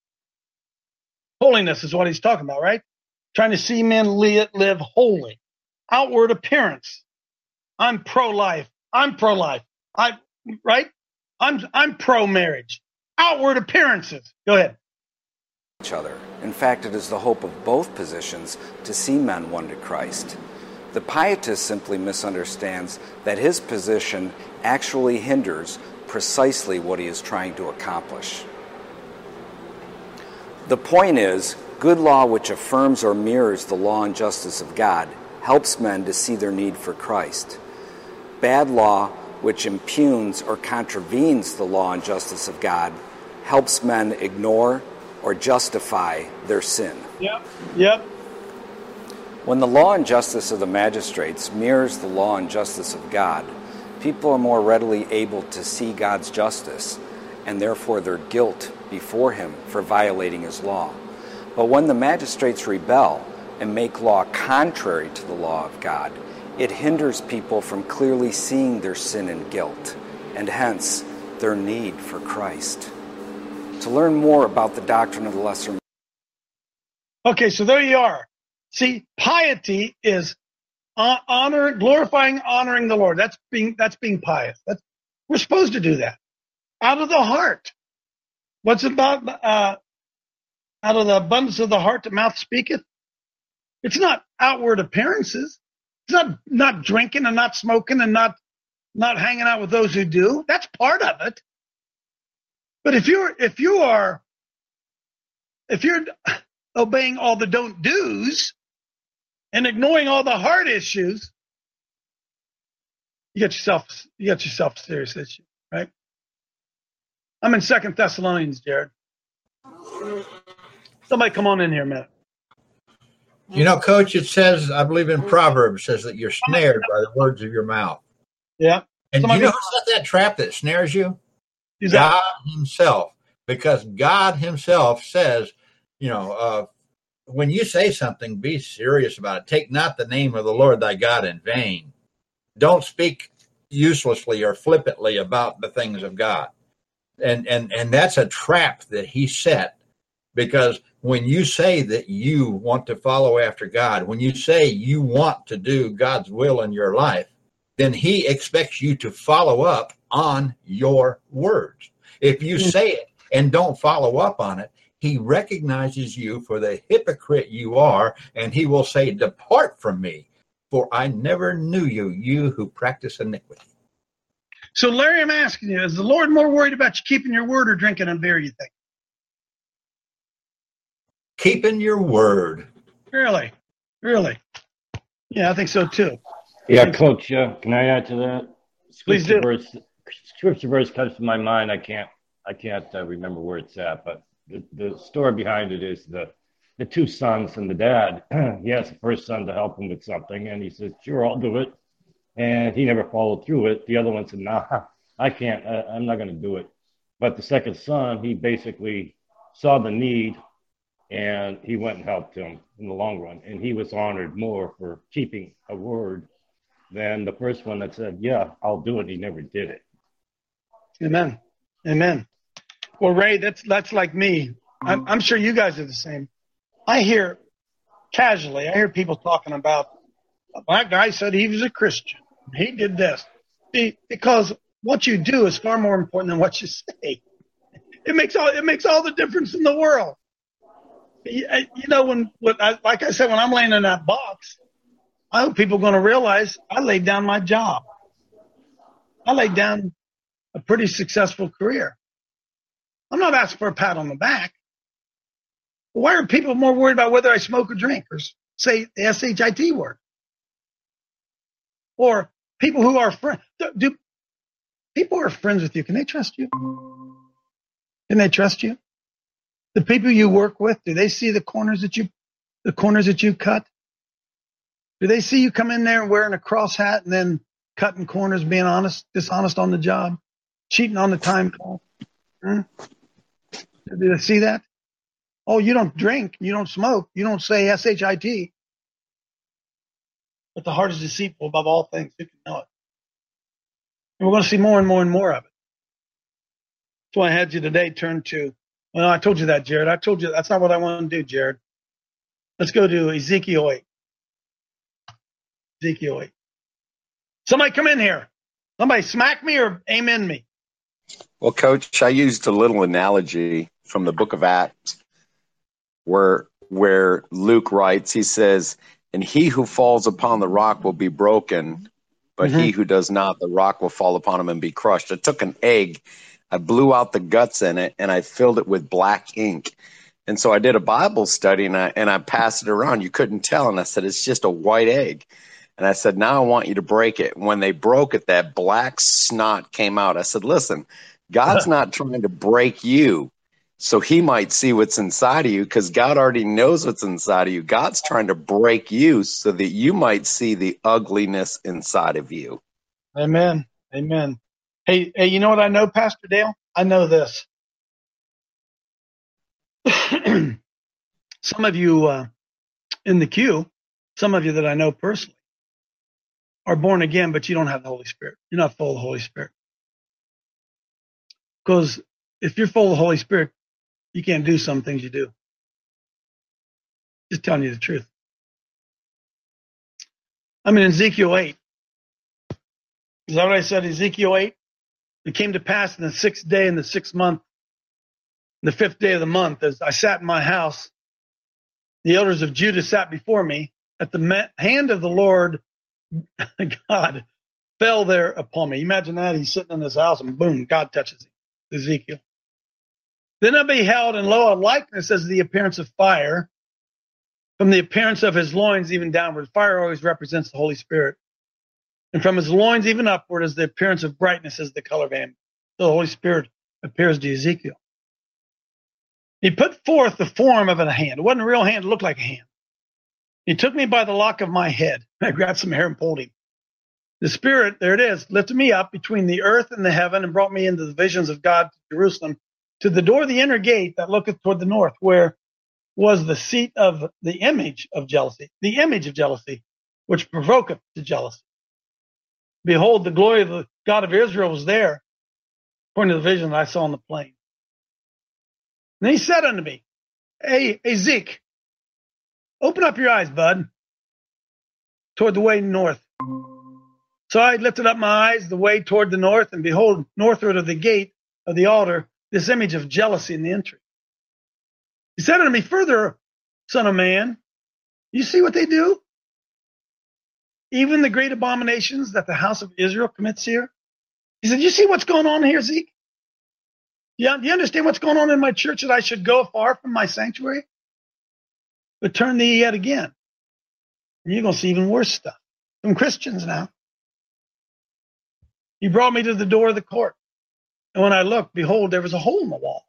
Holiness is what he's talking about, right? Trying to see men live holy. Outward appearance. I'm pro-life. I'm pro-life. I right? I'm I'm pro-marriage. Outward appearances. Go ahead. Each other. In fact, it is the hope of both positions to see men won to Christ. The pietist simply misunderstands that his position actually hinders precisely what he is trying to accomplish. The point is, good law which affirms or mirrors the law and justice of God helps men to see their need for Christ. Bad law which impugns or contravenes the law and justice of God helps men ignore or justify their sin. Yep, yep. When the law and justice of the magistrates mirrors the law and justice of God, people are more readily able to see God's justice and therefore their guilt before him for violating his law. But when the magistrates rebel and make law contrary to the law of God, it hinders people from clearly seeing their sin and guilt, and hence their need for Christ. To learn more about the doctrine of the lesser man. Okay, so there you are. See, piety is uh, honor, glorifying, honoring the Lord. That's being that's being pious. That's, we're supposed to do that out of the heart. What's about uh, out of the abundance of the heart, the mouth speaketh? It's not outward appearances. It's not not drinking and not smoking and not not hanging out with those who do. That's part of it. But if you're if you are if you're obeying all the don't do's and ignoring all the hard issues, you get yourself you get yourself a serious issue, right? I'm in Second Thessalonians, Jared. Somebody come on in here a minute. You know, Coach, it says, I believe in Proverbs, says that you're snared by the words of your mouth. Yeah. And Somebody you know who's got that trap that snares you? Who's God that? himself. Because God himself says, you know, uh, when you say something, be serious about it. Take not the name of the Lord thy God in vain. Don't speak uselessly or flippantly about the things of God. And and and that's a trap that he set, because when you say that you want to follow after God, when you say you want to do God's will in your life, then he expects you to follow up on your words. If you say it and don't follow up on it, he recognizes you for the hypocrite you are, and he will say, depart from me, for I never knew you, you who practice iniquity. So, Larry, I'm asking you, is the Lord more worried about you keeping your word or drinking a beer, you think? Keeping your word. Really? Really? Yeah, I think so, too. Yeah, Coach, uh, can I add to that? Please Scripture do. Verse, scripture verse comes to my mind. I can't I can't uh, remember where it's at, but the, the story behind it is the the two sons and the dad. He asked the first son to help him with something, and he said, sure, I'll do it. And he never followed through it. The other one said, nah, I can't. I, I'm not going to do it. But the second son, he basically saw the need, and he went and helped him in the long run. And he was honored more for keeping a word than the first one that said, yeah, I'll do it. He never did it. Amen. Amen. Well, Ray, that's that's like me. I'm, I'm sure you guys are the same. I hear casually, I hear people talking about, a black guy said he was a Christian. He did this. See, because what you do is far more important than what you say. It makes all it makes all the difference in the world. You, you know, when, when I, like I said, when I'm laying in that box, I hope people are going to realize I laid down my job. I laid down a pretty successful career. I'm not asking for a pat on the back. Why are people more worried about whether I smoke or drink or say the S H I T word? Or people who are friends. Do, do people who are friends with you, can they trust you? Can they trust you? The people you work with, do they see the corners that you, the corners that you cut? Do they see you come in there wearing a cross hat and then cutting corners, being honest, dishonest on the job, cheating on the time call? Hmm? Do they see that? Oh, you don't drink, you don't smoke, you don't say S H I T. But the heart is deceitful above all things. You can know it. And we're going to see more and more and more of it. That's why I had you today turn to, well, I told you that, Jared. I told you that's not what I want to do, Jared. Let's go to Ezekiel eight. Ezekiel eight. Somebody come in here. Somebody smack me or amen me. Well, Coach, I used a little analogy from the book of Acts where where Luke writes, he says, and he who falls upon the rock will be broken, but mm-hmm. he who does not, the rock will fall upon him and be crushed. I took an egg, I blew out the guts in it, and I filled it with black ink. And so I did a Bible study, and I, and I passed it around. You couldn't tell. And I said, it's just a white egg. And I said, now I want you to break it. When they broke it, that black snot came out. I said, listen, God's not trying to break you so he might see what's inside of you, because God already knows what's inside of you. God's trying to break you so that you might see the ugliness inside of you. Amen. Amen. Hey, hey, you know what I know, Pastor Dale? I know this. Some of you uh, in the queue, some of you that I know personally, are born again, but you don't have the Holy Spirit. You're not full of the Holy Spirit. Because if you're full of the Holy Spirit, you can't do some things you do. Just telling you the truth. I'm in Ezekiel eight. Is that what I said? Ezekiel eight? It came to pass in the sixth day in the sixth month, the fifth day of the month, as I sat in my house, the elders of Judah sat before me. At the hand of the Lord God fell there upon me. Imagine that. He's sitting in his house and boom, God touches him. Ezekiel. Then I beheld, and lo, a likeness as the appearance of fire, from the appearance of his loins even downward. Fire always represents the Holy Spirit. And from his loins even upward is the appearance of brightness as the color of amber. So the Holy Spirit appears to Ezekiel. He put forth the form of a hand. It wasn't a real hand. It looked like a hand. He took me by the lock of my head. I grabbed some hair and pulled him. The Spirit, there it is, lifted me up between the earth and the heaven and brought me into the visions of God to Jerusalem, to the door of the inner gate that looketh toward the north, where was the seat of the image of jealousy, the image of jealousy, which provoketh to jealousy. Behold, the glory of the God of Israel was there, according to the vision that I saw on the plain. And he said unto me, Hey, hey Zeke, open up your eyes, bud, toward the way north. So I lifted up my eyes the way toward the north, and behold, northward of the gate of the altar, this image of jealousy in the entry. He said unto me, Further, son of man, you see what they do? Even the great abominations that the house of Israel commits here. He said, You see what's going on here, Zeke? Yeah, do you understand what's going on in my church, that I should go far from my sanctuary? But turn thee yet again, and you're going to see even worse stuff from Christians now. He brought me to the door of the court. And when I looked, behold, there was a hole in the wall.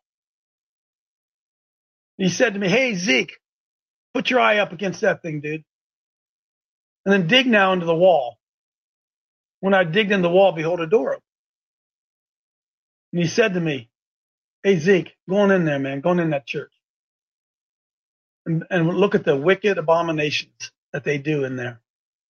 And he said to me, Hey, Zeke, put your eye up against that thing, dude. And then dig now into the wall. When I digged in the wall, behold, a door open. And he said to me, Hey, Zeke, go on in there, man. Go on in that church. And, and look at the wicked abominations that they do in there.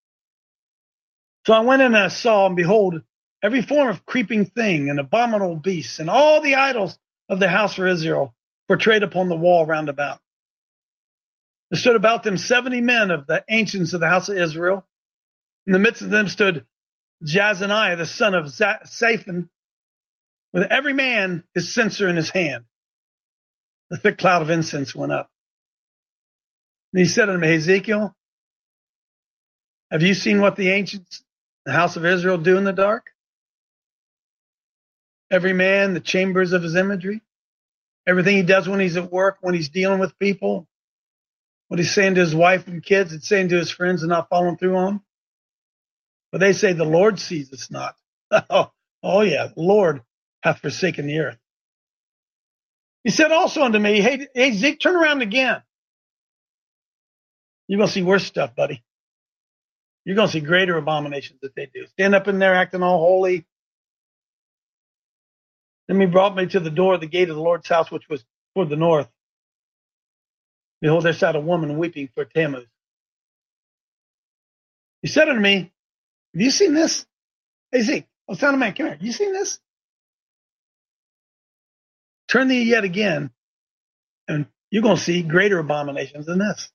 So I went in and I saw, and behold, every form of creeping thing and abominable beasts and all the idols of the house of Israel portrayed upon the wall round about. There stood about them seventy men of the ancients of the house of Israel. In the midst of them stood Jazaniah, the son of Shaphan, with every man his censer in his hand. The thick cloud of incense went up. And he said unto me, Ezekiel, have you seen what the ancients, the house of Israel, do in the dark? Every man, the chambers of his imagery, everything he does when he's at work, when he's dealing with people, what he's saying to his wife and kids, it's saying to his friends and not following through on. But they say the Lord sees us not. oh, oh yeah, the Lord hath forsaken the earth. He said also unto me, Hey, hey Zeke, turn around again. You're going to see worse stuff, buddy. You're going to see greater abominations that they do. Stand up in there acting all holy. Then he brought me to the door of the gate of the Lord's house, which was toward the north. Behold, there sat a woman weeping for Tammuz. He said unto me, Have you seen this? Hey, Zeke, oh, son of man, come here. You seen this? Turn thee yet again, and you're going to see greater abominations than this.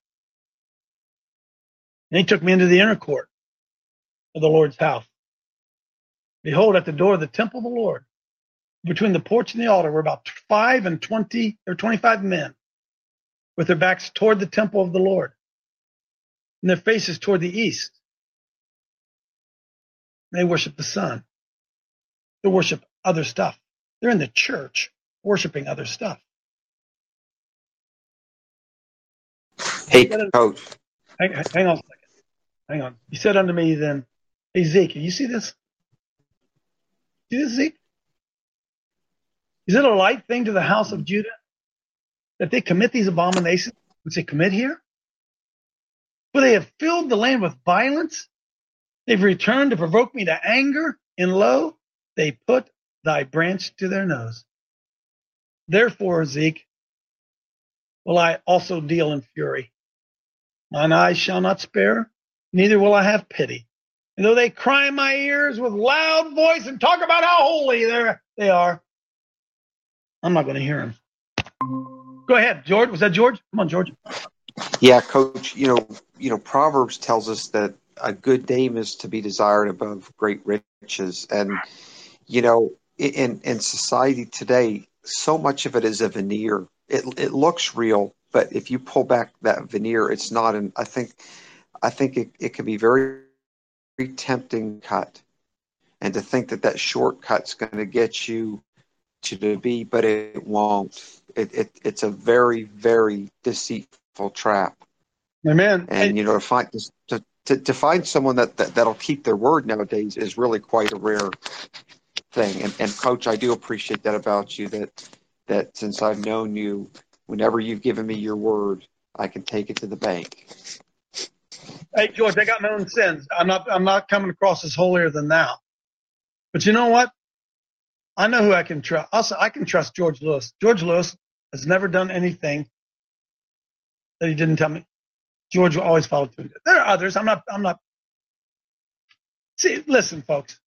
And he took me into the inner court of the Lord's house. Behold, at the door of the temple of the Lord, between the porch and the altar, were about five and twenty or twenty-five men, with their backs toward the temple of the Lord, and their faces toward the east. They worship the sun. They worship other stuff. They're in the church worshiping other stuff. Hey, Coach. Hang, hang on a second. Hang on. He said unto me then, Hey, Zeke, you see this? See this, Zeke? Is it a light thing to the house of Judah that they commit these abominations which they commit here? For they have filled the land with violence. They've returned to provoke me to anger, and lo, they put thy branch to their nose. Therefore, Zeke, will I also deal in fury. Mine eyes shall not spare, neither will I have pity. And though they cry in my ears with loud voice and talk about how holy they they are, I'm not going to hear them. Go ahead, George. Was that George? Come on, George. Yeah, Coach. You know, you know, Proverbs tells us that a good dame is to be desired above great riches, and you know, in in society today, so much of it is a veneer. It it looks real, but if you pull back that veneer, it's not. And I think, I think it, it can be very, very tempting cut, and to think that that shortcut's going to get you to the B, but it won't. It, it it's a very, very deceitful trap. Amen. And you know, to find to to, to find someone that, that that'll keep their word nowadays is really quite a rare thing. And and Coach, I do appreciate that about you. That that since I've known you, whenever you've given me your word, I can take it to the bank. Hey, George, I got my own sins. I'm not I'm not coming across as holier than thou. But you know what? I know who I can trust. Also, I can trust George Lewis. George Lewis has never done anything that he didn't tell me. George will always follow through. There are others. I'm not. I'm not. See, listen, folks.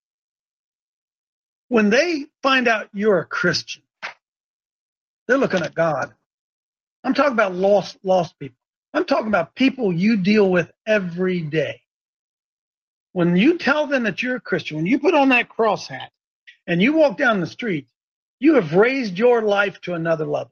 When they find out you're a Christian, they're looking at God. I'm talking about lost, lost people. I'm talking about people you deal with every day. When you tell them that you're a Christian, when you put on that cross hat and you walk down the street, you have raised your life to another level.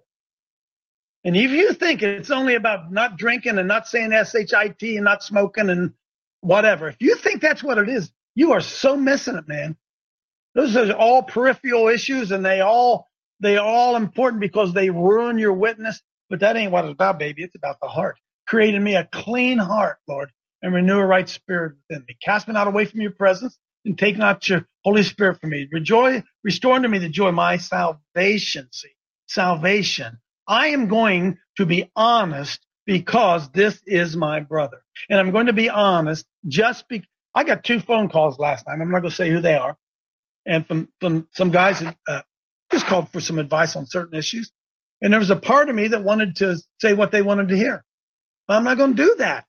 And if you think it's only about not drinking and not saying S H I T and not smoking and whatever, if you think that's what it is, you are so missing it, man. Those are all peripheral issues, and they all they all important because they ruin your witness. But that ain't what it's about, baby. It's about the heart. Creating me a clean heart, Lord, and renew a right spirit within me. Cast me not away from your presence, and take not your Holy Spirit from me. Rejoice, restore unto me the joy of my salvation. See, salvation. I am going to be honest because this is my brother. And I'm going to be honest just because I got two phone calls last night. I'm not going to say who they are. And from, from some guys that uh, just called for some advice on certain issues. And there was a part of me that wanted to say what they wanted to hear. But I'm not going to do that.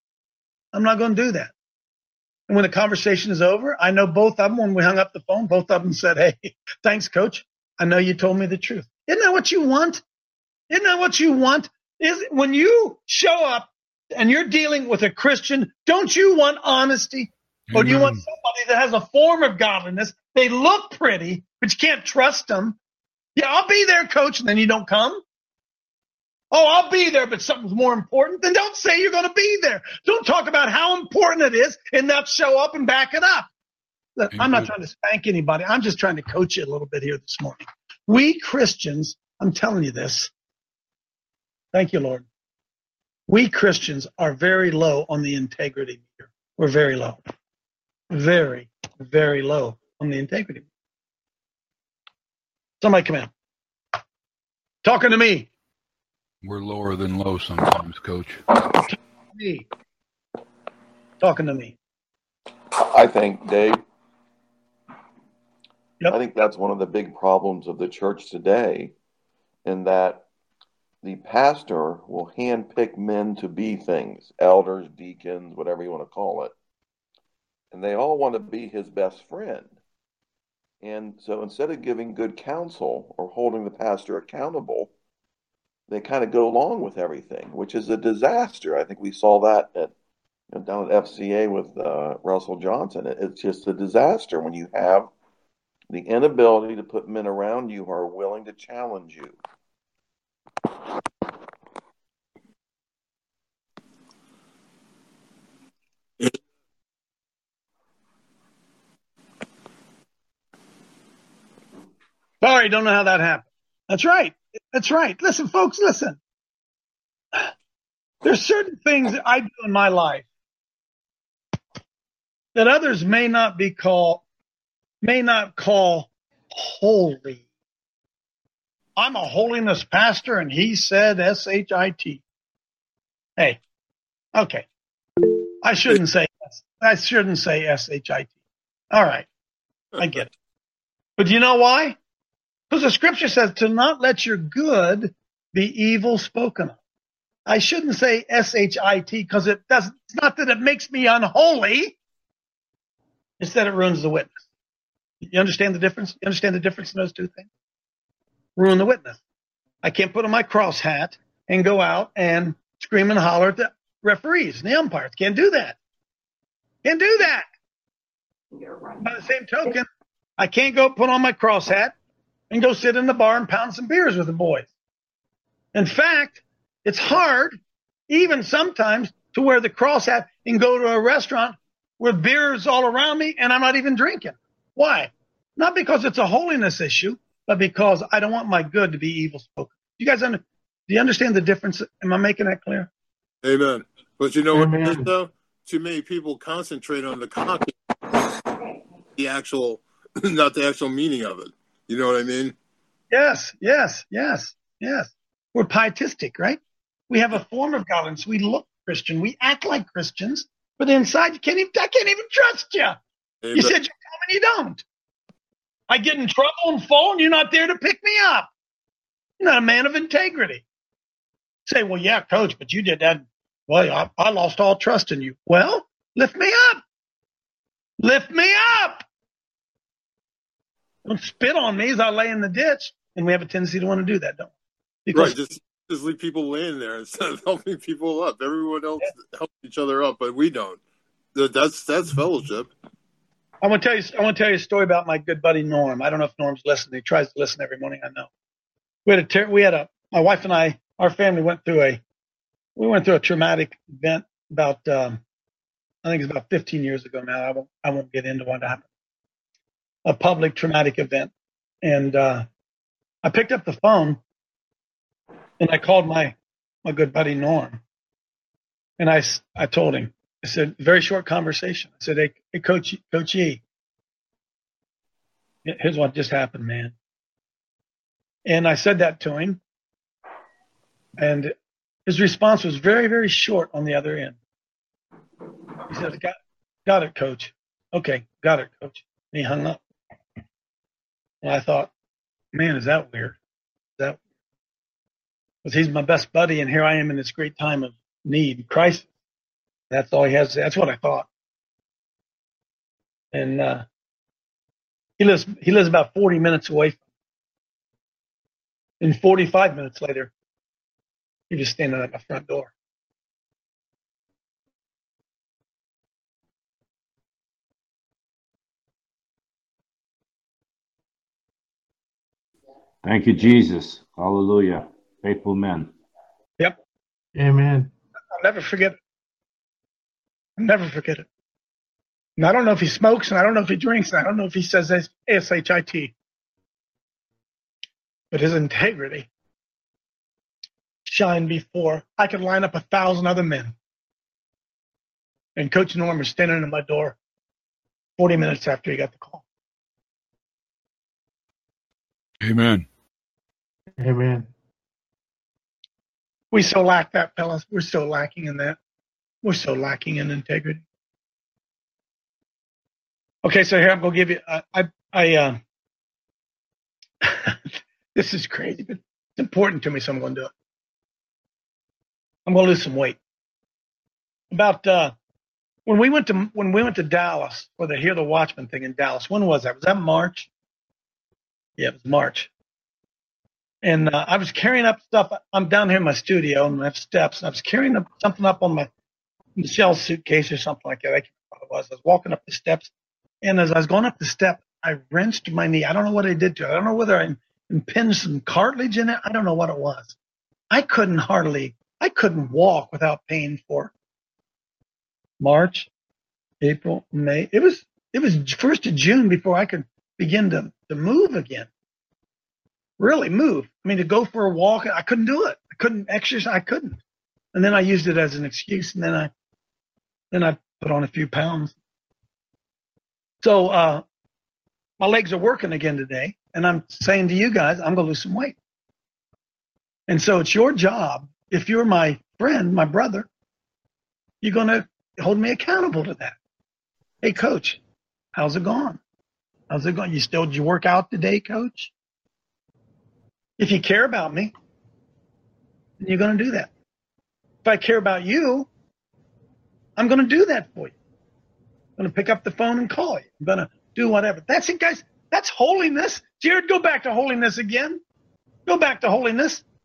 I'm not going to do that. And when the conversation is over, I know both of them, when we hung up the phone, both of them said, hey, thanks, Coach. I know you told me the truth. Isn't that what you want? Isn't that what you want? Is when you show up and you're dealing with a Christian, don't you want honesty? Or do you want somebody that has a form of godliness? They look pretty, but you can't trust them. Yeah, I'll be there, Coach, and then you don't come. Oh, I'll be there, but something's more important. Then don't say you're going to be there. Don't talk about how important it is and not show up and back it up. Look, I'm not trying to spank anybody. I'm just trying to coach you a little bit here this morning. We Christians, I'm telling you this. Thank you, Lord. We Christians are very low on the integrity meter. We're very low. Very, very low on the integrity meter. Somebody come in. Talking to me. We're lower than low sometimes, Coach. Talking to me. Talking to me. I think, Dave, yep. I think that's one of the big problems of the church today, in that the pastor will handpick men to be things, elders, deacons, whatever you want to call it, and they all want to be his best friend. And so instead of giving good counsel or holding the pastor accountable, they kind of go along with everything, which is a disaster. I think we saw that at, you know, down at F C A with uh, Russell Johnson. It, it's just a disaster when you have the inability to put men around you who are willing to challenge you. Sorry, don't know how that happened. That's right. That's right. Listen, folks, listen. There's certain things that I do in my life that others may not be called, may not call holy. I'm a holiness pastor, and he said S H I T. Hey, okay. I shouldn't say I shouldn't say S H I T. All right. I get it. But you know why? Because the scripture says to not let your good be evil spoken of. I shouldn't say S H I T because it doesn't, it's not that it makes me unholy. It's that it ruins the witness. You understand the difference? You understand the difference in those two things? Ruin the witness. I can't put on my cross hat and go out and scream and holler at the referees and the umpires. Can't do that. Can't do that. By the same token, I can't go put on my cross hat and go sit in the bar and pound some beers with the boys. In fact, it's hard, even sometimes, to wear the cross hat and go to a restaurant with beers all around me and I'm not even drinking. Why? Not because it's a holiness issue, but because I don't want my good to be evil spoken. You guys, under, do you understand the difference? Am I making that clear? Amen. But you know Amen. what it is, though? Too many people concentrate on the content, the actual, not the actual meaning of it. You know what I mean? Yes, yes, yes, yes. We're pietistic, right? We have a form of godliness. We look Christian. We act like Christians, but inside you can't even, I can't even trust you. Amen. You said you come and you don't. I get in trouble and fall, and you're not there to pick me up. You're not a man of integrity. Say, well, yeah, coach, but you did that. Well, I, I lost all trust in you. Well, lift me up. Lift me up. Don't spit on me as I lay in the ditch. And we have a tendency to want to do that, don't we? Because Right, just just leave people laying there instead of helping people up. Everyone else helps each other up, but we don't. That- That's that's fellowship. I want to tell you. I want to tell you a story about my good buddy Norm. I don't know if Norm's listening. He tries to listen every morning. I know. We had a. Ter- we had a. My wife and I, our family went through a. We went through a traumatic event about. Um, I think it's about fifteen years ago now. I won't. I won't get into what happened. A public traumatic event, and uh, I picked up the phone, and I called my my good buddy Norm, and I s- I told him. I said, very short conversation. I said, hey, hey Coach, Coach E, here's what just happened, man. And I said that to him. And his response was very, very short on the other end. He said, got, got it, Coach. Okay, got it, Coach. And he hung up. And I thought, man, is that weird? Is that because he's my best buddy, and here I am in this great time of need, crisis. That's all he has to say. That's what I thought. And uh, he lives he lives about forty minutes away from me. And forty-five minutes later, he was standing at my front door. Thank you, Jesus. Hallelujah. Faithful men. Yep. Amen. I'll never forget it. I'll never forget it. And I don't know if he smokes, and I don't know if he drinks, and I don't know if he says S H I T. But his integrity shined before I could line up a thousand other men. And Coach Norm was standing at my door forty minutes after he got the call. Amen. Amen. We so lack that, fellas. We're so lacking in that. We're so lacking in integrity. Okay, so here I'm going to give you, I, I, I uh, this is crazy, but it's important to me, so I'm going to do it. I'm going to lose some weight. About, uh, when we went to, when we went to Dallas for the Hear the Watchman thing in Dallas, when was that? Was that March? Yeah, it was March. And uh, I was carrying up stuff. I'm down here in my studio and I have steps. And I was carrying up something up on my Michelle suitcase or something like that. I can't remember what it was. I was walking up the steps. And as I was going up the step, I wrenched my knee. I don't know what I did to it. I don't know whether I impinged some cartilage in it. I don't know what it was. I couldn't hardly, I couldn't walk without pain for March, April, May. It was, it was first of June before I could begin to, to move again. Really move. I mean, to go for a walk, I couldn't do it. I couldn't exercise. I couldn't. And then I used it as an excuse. And then I, then I put on a few pounds. So, uh, my legs are working again today. And I'm saying to you guys, I'm going to lose some weight. And so it's your job. If you're my friend, my brother, you're going to hold me accountable to that. Hey, Coach, how's it going? How's it going? You still, did you work out today, Coach? If you care about me, then you're going to do that. If I care about you, I'm going to do that for you. I'm going to pick up the phone and call you. I'm going to do whatever. That's it, guys. That's holiness. Jared, go back to holiness again. Go back to holiness.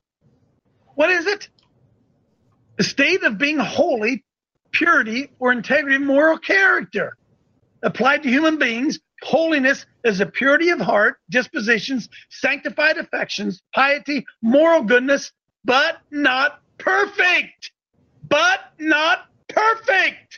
What is it? The state of being holy, purity, or integrity of moral character. Applied to human beings, holiness is a purity of heart, dispositions, sanctified affections, piety, moral goodness, but not perfect. But not perfect.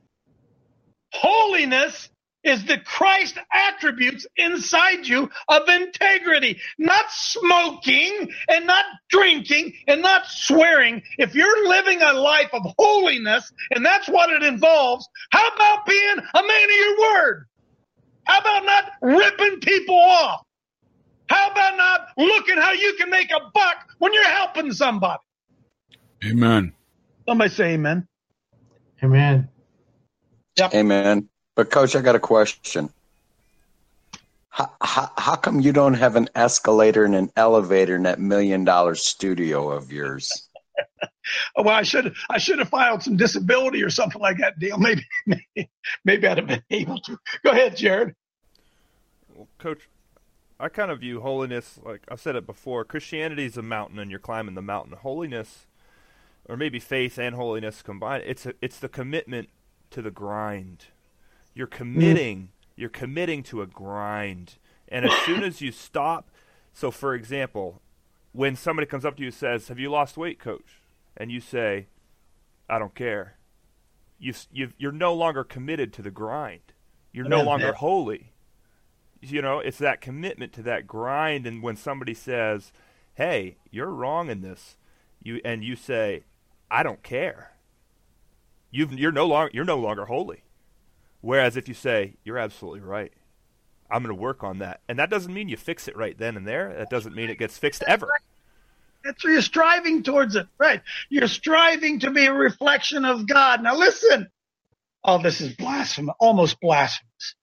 Holiness is the Christ attributes inside you of integrity, not smoking and not drinking and not swearing. If you're living a life of holiness, and that's what it involves, how about being a man of your word? How about not ripping people off? How about not looking how you can make a buck when you're helping somebody? Amen. Somebody say amen. Amen. Yep. Amen. But, Coach, I got a question. How, how, how come you don't have an escalator and an elevator in that million-dollar studio of yours? Well, I should I should have filed some disability or something like that deal. Maybe maybe, maybe I'd have been able to. Go ahead, Jared. Well, Coach, I kind of view holiness, like I said it before, Christianity is a mountain and you're climbing the mountain. Holiness, or maybe faith and holiness combined, it's a, it's the commitment to the grind. You're committing, mm. you're committing to a grind. And as soon as you stop, so for example, when somebody comes up to you and says, have you lost weight, Coach? And you say, I don't care. You, you've, you're no longer committed to the grind. You're no longer that. holy. You know, it's that commitment to that grind. And when somebody says, hey, you're wrong in this, you and you say, I don't care. You've, you're no longer you're no longer holy. Whereas if you say, you're absolutely right, I'm going to work on that. And that doesn't mean you fix it right then and there. That doesn't mean it gets fixed ever. That's where you're striving towards it, right? You're striving to be a reflection of God. Now listen. Oh, this is blasphemous, almost blasphemous.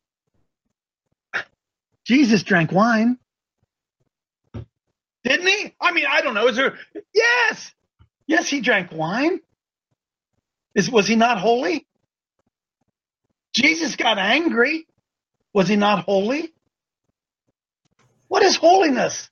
Jesus drank wine. Didn't he? I mean, I don't know. Is there? Yes. Yes, he drank wine. Is, was he not holy? Jesus got angry. Was he not holy? What is holiness?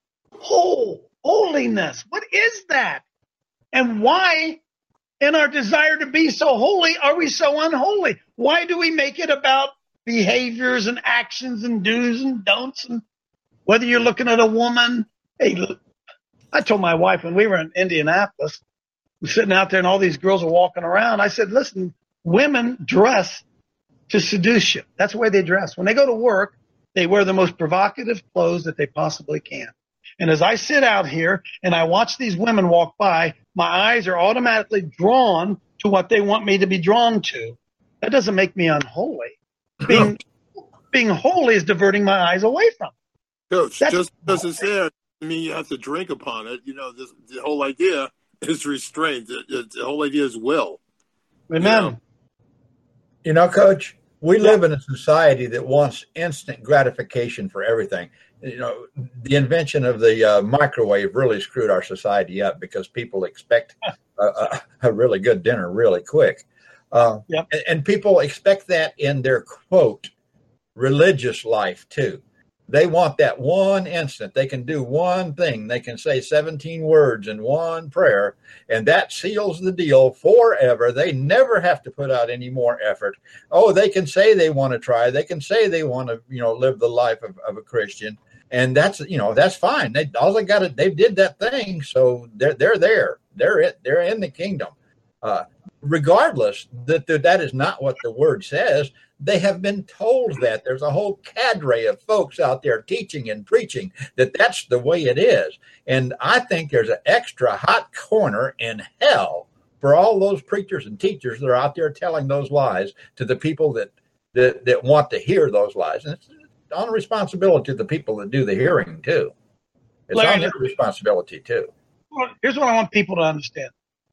Whole, holiness. What is that? And why, in our desire to be so holy, are we so unholy? Why do we make it about behaviors and actions and do's and don'ts? And whether you're looking at a woman, hey, look, I told my wife when we were in Indianapolis, we're sitting out there and all these girls are walking around. I said, listen, women dress to seduce you. That's the way they dress. When they go to work, they wear the most provocative clothes that they possibly can. And as I sit out here and I watch these women walk by, my eyes are automatically drawn to what they want me to be drawn to. That doesn't make me unholy. Being, being holy is diverting my eyes away from it. Coach, That's, just because it's there, I mean, you have to drink upon it. You know, this, the whole idea is restraint. The, the, the whole idea is will. Amen. You know, you know Coach, we live in a society that wants instant gratification for everything. You know, the invention of the uh, microwave really screwed our society up because people expect a, a, a really good dinner really quick. Uh, yep. and, and people expect that in their, quote, religious life, too. They want that one instant. They can do one thing. They can say seventeen words in one prayer, and that seals the deal forever. They never have to put out any more effort. Oh, they can say they want to try. They can say they want to, you know, live the life of, of a Christian, and that's, you know, that's fine. They all they got to, they did that thing, so they're they're there. They're it. They're in the kingdom. Uh, regardless that that is not what the word says. They have been told that. There's a whole cadre of folks out there teaching and preaching that that's the way it is. And I think there's an extra hot corner in hell for all those preachers and teachers that are out there telling those lies to the people that that, that want to hear those lies. And it's on responsibility to the people that do the hearing, too. It's Larry, on their responsibility, too. Here's what I want people to understand.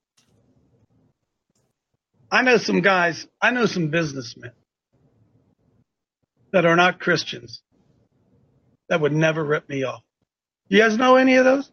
I know some guys, I know some businessmen that are not Christians that would never rip me off. You guys know any of those?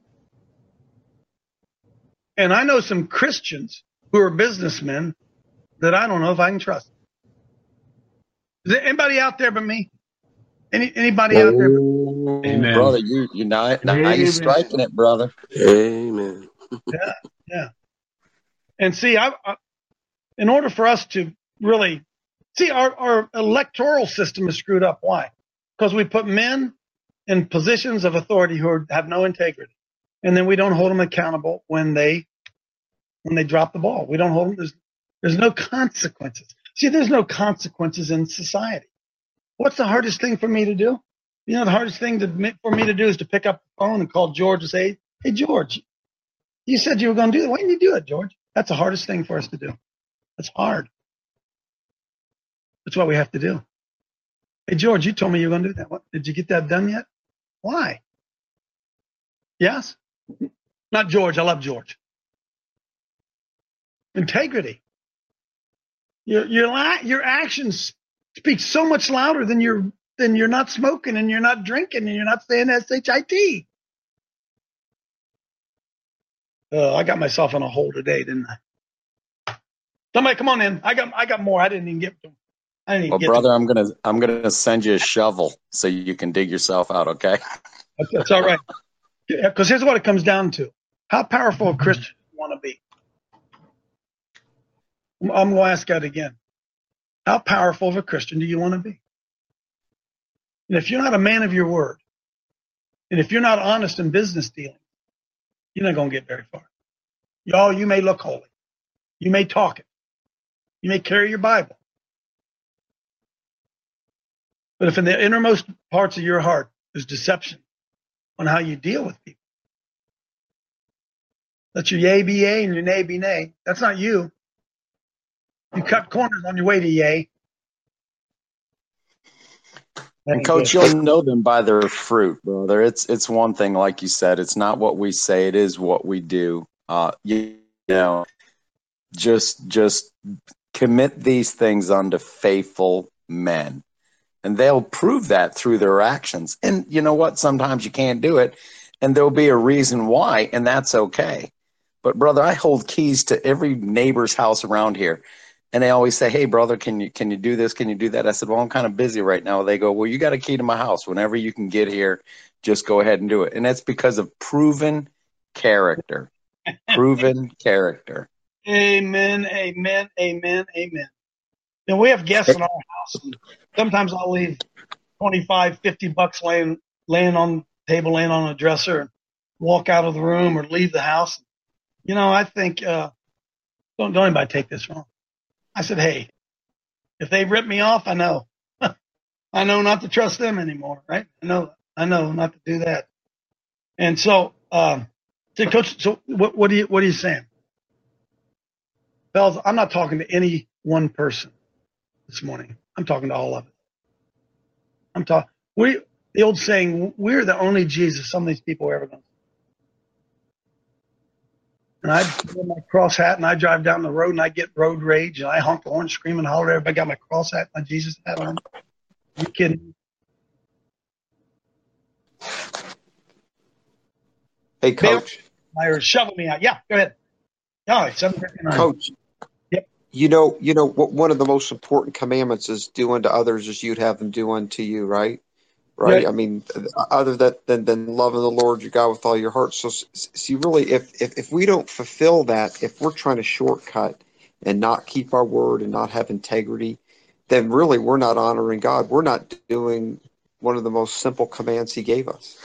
And I know some Christians who are businessmen that I don't know if I can trust. Is there anybody out there but me? Any anybody oh, out there? Amen. Brother, you you now, now you striking it, brother. Amen. Yeah, yeah. And see, I, I, in order for us to really see, our, our electoral system is screwed up. Why? Because we put men in positions of authority who are, have no integrity, and then we don't hold them accountable when they when they drop the ball. We don't hold them. There's there's no consequences. See, there's no consequences in society. What's the hardest thing for me to do? You know, the hardest thing to, for me to do is to pick up the phone and call George and say, "Hey, George, you said you were going to do it. Why didn't you do it, George?" That's the hardest thing for us to do. That's hard. That's what we have to do. Hey, George, you told me you were going to do that. What, did you get that done yet? Why? Yes? Not George. I love George. Integrity. Your your la- your actions speak so much louder than you're than you're not smoking and you're not drinking and you're not saying S H I T. Uh, I got myself on a hole today, didn't I? Somebody, come on in. I got I got more. I didn't even get to. I didn't even Well, get brother, to. I'm gonna I'm gonna send you a shovel so you can dig yourself out. Okay? That's, that's all right. Because here's what it comes down to: how powerful a Christian you want to be. I'm going to ask that again. How powerful of a Christian do you want to be? And if you're not a man of your word, and if you're not honest in business dealing, you're not going to get very far. Y'all, you may look holy. You may talk it. You may carry your Bible. But if in the innermost parts of your heart there's deception on how you deal with people, let your yay be yay and your nay be nay. That's not you. You cut corners on your way to yay. And Coach, you'll know them by their fruit, brother. It's it's one thing, like you said, it's not what we say, it is what we do. Uh, you know, just just commit these things unto faithful men, and they'll prove that through their actions. And you know what? Sometimes you can't do it, and there'll be a reason why, and that's okay. But brother, I hold keys to every neighbor's house around here. And they always say, "Hey, brother, can you can you do this? Can you do that?" I said, "Well, I'm kind of busy right now." They go, "Well, you got a key to my house. Whenever you can get here, just go ahead and do it." And that's because of proven character. Proven character. Amen, amen, amen, amen. And we have guests in our house, and sometimes I'll leave twenty-five, fifty bucks laying laying on the table, laying on a dresser, and walk out of the room or leave the house. You know, I think, uh, don't, don't anybody take this wrong. I said, hey, if they rip me off, I know. I know not to trust them anymore, right? I know I know not to do that. And so, um, so Coach, so what, what, are you, what are you saying? Fellas, I'm not talking to any one person this morning. I'm talking to all of it. I'm talking, we, the old saying, we're the only Jesus some of these people are ever going to see. And I wear my cross hat and I drive down the road and I get road rage and I honk the horn, scream and holler. Everybody got my cross hat, my Jesus hat on. You kidding? Hey, Coach. Or shovel me out. Yeah, go ahead. Yeah, seven fifty-nine. Coach. Yep. You know, you know what? One of the most important commandments is do unto others as you'd have them do unto you, right? Right. Right. I mean, other that than, than loving the Lord your God with all your heart. So, see, really, if, if if we don't fulfill that, if we're trying to shortcut and not keep our word and not have integrity, then really we're not honoring God. We're not doing one of the most simple commands He gave us.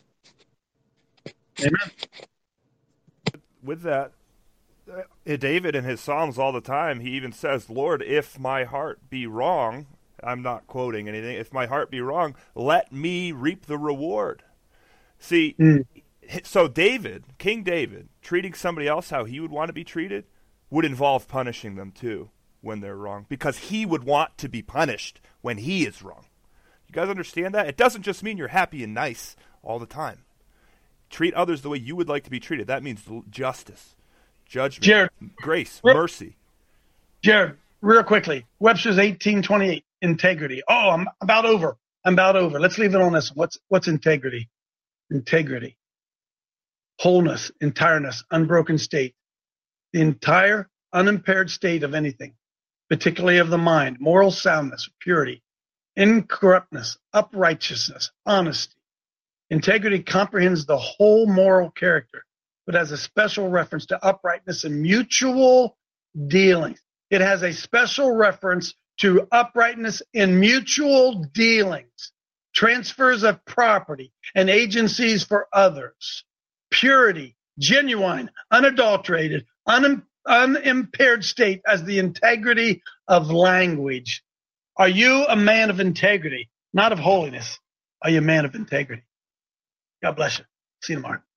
Amen. With that, uh, David in his Psalms all the time, he even says, "Lord, if my heart be wrong," I'm not quoting anything, "if my heart be wrong, let me reap the reward." See, mm. so David, King David, treating somebody else how he would want to be treated would involve punishing them too when they're wrong, because he would want to be punished when he is wrong. You guys understand that? It doesn't just mean you're happy and nice all the time. Treat others the way you would like to be treated. That means justice, judgment, Jared, grace, real, mercy. Jared, real quickly, Webster's eighteen twenty-eight. Integrity. Oh, I'm about over. I'm about over. Let's leave it on this. What's what's integrity? Integrity. Wholeness, entireness, unbroken state. The entire unimpaired state of anything, particularly of the mind, moral soundness, purity, incorruptness, uprightness, honesty. Integrity comprehends the whole moral character but has a special reference to uprightness and mutual dealings. It has a special reference to uprightness in mutual dealings, transfers of property and agencies for others, purity, genuine, unadulterated, un, unimpaired state as the integrity of language. Are you a man of integrity, not of holiness? Are you a man of integrity? God bless you. See you tomorrow.